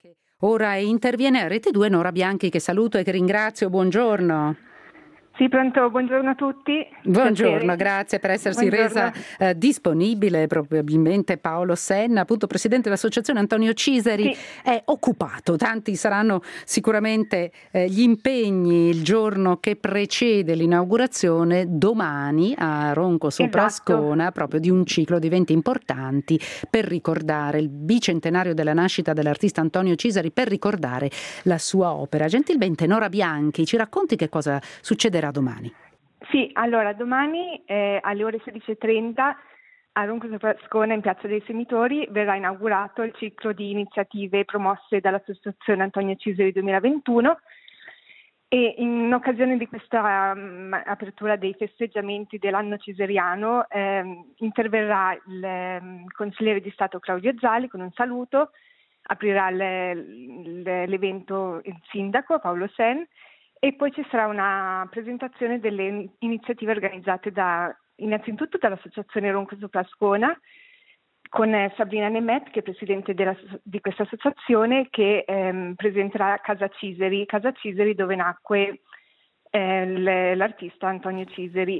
Che ora interviene a Rete 2 Nora Bianchi, che saluto e che ringrazio. Buongiorno. Sì, pronto, buongiorno a tutti. Buongiorno, Piacere. grazie per essersi Buongiorno. resa disponibile. Probabilmente Paolo Senna, appunto presidente dell'associazione Antonio Ciseri, Sì. è occupato. Tanti saranno sicuramente gli impegni il giorno che precede l'inaugurazione, domani a Ronco sopra Ascona, proprio di un ciclo di eventi importanti per ricordare il bicentenario della nascita dell'artista Antonio Ciseri, per ricordare la sua opera. Gentilmente Nora Bianchi, ci racconti che cosa succederà domani? Sì, allora domani alle ore 16:30 a Ronco sopra Ascona, in Piazza dei Semitori, verrà inaugurato il ciclo di iniziative promosse dall'Associazione Antonio Ciseri 2021 e in occasione di questa apertura dei festeggiamenti dell'anno ciseriano interverrà il consigliere di Stato Claudio Zali con un saluto, aprirà l'evento il sindaco Paolo Sen. E poi ci sarà una presentazione delle iniziative organizzate innanzitutto dall'Associazione Ronco sopra Ascona, con Sabrina Nemet, che è presidente di questa associazione, che presenterà Casa Ciseri dove nacque l'artista Antonio Ciseri.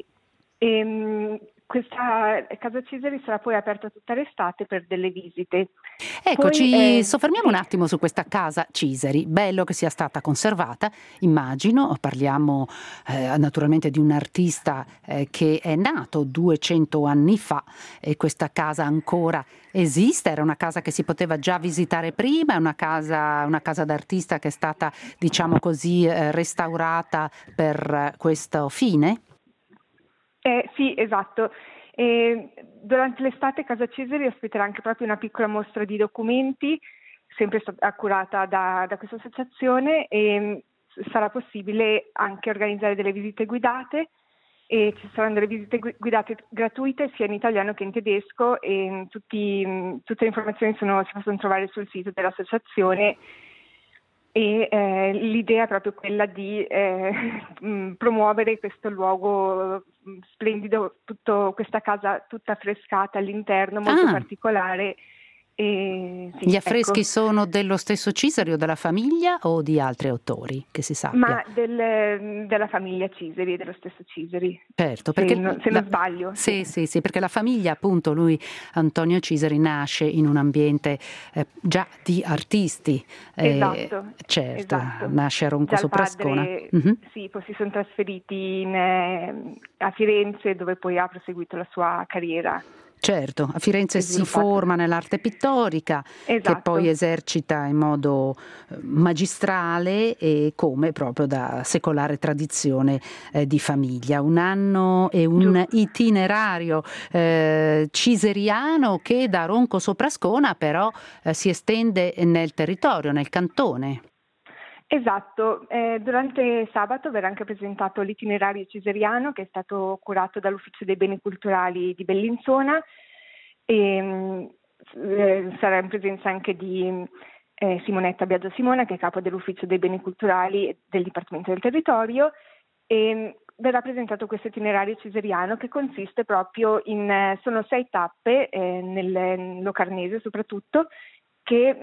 Questa Casa Ciseri sarà poi aperta tutta l'estate per delle visite. Ecco, Poi, ci soffermiamo sì. un attimo su questa Casa Ciseri. Bello che sia stata conservata, immagino. Parliamo naturalmente di un artista che è nato 200 anni fa e questa casa ancora esiste. Era una casa che si poteva già visitare prima, è una casa d'artista che è stata, diciamo così, restaurata per questo fine? Sì, esatto. Durante l'estate Casa Ciseri ospiterà anche proprio una piccola mostra di documenti, sempre accurata da questa associazione, e sarà possibile anche organizzare delle visite guidate, e ci saranno delle visite guidate gratuite sia in italiano che in tedesco, e tutte le informazioni si possono trovare sul sito dell'associazione. E l'idea è proprio quella di promuovere questo luogo splendido, questa casa tutta affrescata all'interno, molto particolare. Sì, gli affreschi ecco. sono dello stesso Ciseri o della famiglia o di altri autori, che si sappia? Ma della famiglia Ciseri, dello stesso Ciseri. Certo, se perché non sbaglio. Sì, perché la famiglia, appunto, lui Antonio Ciseri nasce in un ambiente già di artisti. Esatto. Certo, Esatto. nasce a Ronco Già il sopra Ascona. padre, sì, poi si sono trasferiti a Firenze, dove poi ha proseguito la sua carriera. Certo, a Firenze si forma nell'arte pittorica, che poi esercita in modo magistrale e come proprio da secolare tradizione di famiglia. Un anno e un itinerario ciseriano che da Ronco sopra Ascona però si estende nel territorio, nel cantone. Esatto, durante sabato verrà anche presentato l'itinerario ciseriano, che è stato curato dall'Ufficio dei Beni Culturali di Bellinzona, e sarà in presenza anche di Simonetta Biagio Simona, che è capo dell'Ufficio dei Beni Culturali del Dipartimento del Territorio, e verrà presentato questo itinerario ciseriano, che consiste proprio sono 6 tappe nel Locarnese soprattutto, che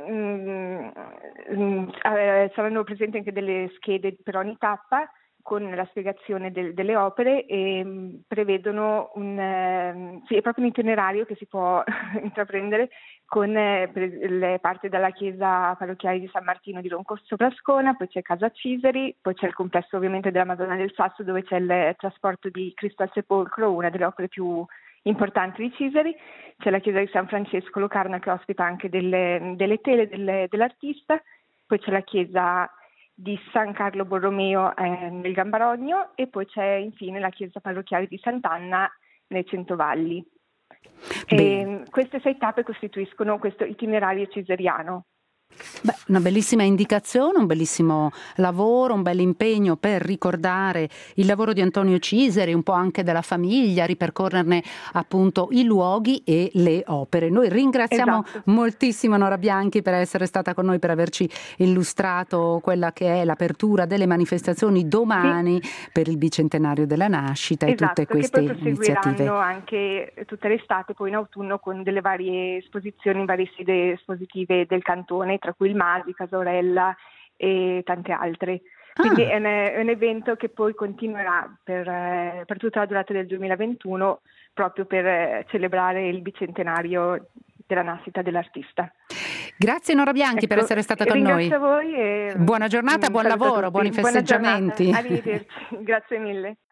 saranno presenti anche delle schede per ogni tappa con la spiegazione delle opere, e prevedono è proprio un itinerario che si può intraprendere con le parti dalla chiesa parrocchiale di San Martino di Ronco sopra Ascona, poi c'è Casa Ciseri, poi c'è il complesso ovviamente della Madonna del Sasso, dove c'è il trasporto di Cristo al Sepolcro, una delle opere più importanti di Ciseri. C'è la chiesa di San Francesco Locarno, che ospita anche delle tele dell'artista, poi c'è la chiesa di San Carlo Borromeo nel Gambarogno, e poi c'è infine la chiesa parrocchiale di Sant'Anna nei Centovalli. Queste 6 tappe costituiscono questo itinerario ciseriano. Beh, una bellissima indicazione, un bellissimo lavoro, un bel impegno per ricordare il lavoro di Antonio Ciseri, un po' anche della famiglia, ripercorrerne appunto i luoghi e le opere. Noi ringraziamo moltissimo Nora Bianchi per essere stata con noi, per averci illustrato quella che è l'apertura delle manifestazioni domani per il bicentenario della nascita e tutte queste che poi iniziative. proseguiranno anche tutta l'estate, poi in autunno, con delle varie esposizioni, varie sede espositive del cantone, tra cui il Masi, Casorella e tante altre. Quindi è un evento che poi continuerà per tutta la durata del 2021, proprio per celebrare il bicentenario della nascita dell'artista. Grazie Nora Bianchi per essere stata con noi. Ringrazio voi. Buona giornata, buon lavoro, buoni festeggiamenti. Arrivederci, grazie mille.